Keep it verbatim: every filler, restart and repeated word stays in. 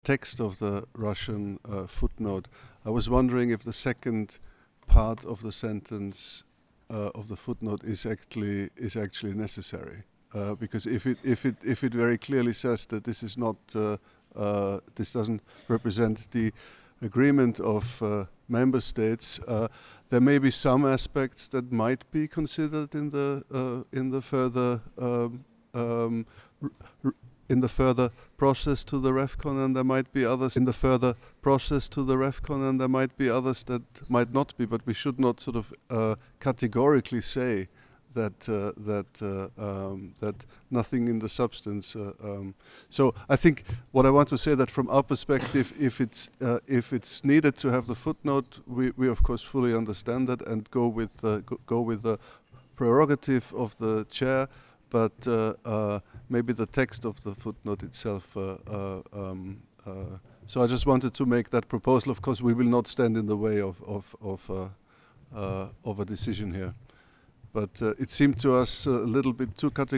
text of the Russian uh, footnote, I was wondering if the second part of the sentence uh, of the footnote is actually is actually necessary. Uh, because if it if it if it very clearly says that this is not uh, uh, this doesn't represent the agreement of uh, member states, uh, there may be some aspects that might be considered in the uh, in the further um, um, r- r- in the further process to the REFCON, and there might be others in the further process to the REFCON, and there might be others that might not be. But we should not sort of uh, categorically say that uh, that uh, um, that nothing in the substance. Uh, um, so I think what I want to say that from our perspective, if it's uh, if it's needed to have the footnote, we, we of course fully understand that and go with uh, go, go with the prerogative of the chair. But uh, uh, maybe the text of the footnote itself. Uh, uh, um, uh, so I just wanted to make that proposal. Of course, we will not stand in the way of of of, uh, uh, of a decision here. But uh, it seemed to us a little bit too categorical.